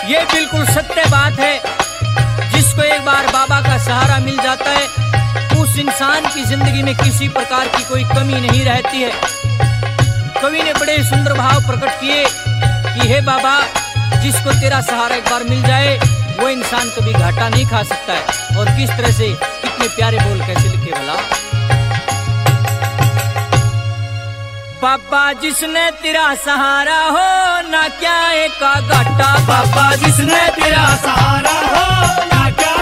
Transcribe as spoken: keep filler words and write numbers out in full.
ये बिल्कुल सत्य बात है। जिसको एक बार बाबा का सहारा मिल जाता है उस इंसान की जिंदगी में किसी प्रकार की कोई कमी नहीं रहती है। कवि ने बड़े सुंदर भाव प्रकट किए कि हे बाबा, जिसको तेरा सहारा एक बार मिल जाए वो इंसान कभी घाटा नहीं खा सकता है। और किस तरह से, कितने प्यारे बोल कैसे लिखे भला। बाबा जिसने तेरा सहारा हो ना क्या एक का घाटा, बाबा जिसने तेरा सहारा हो ना क्या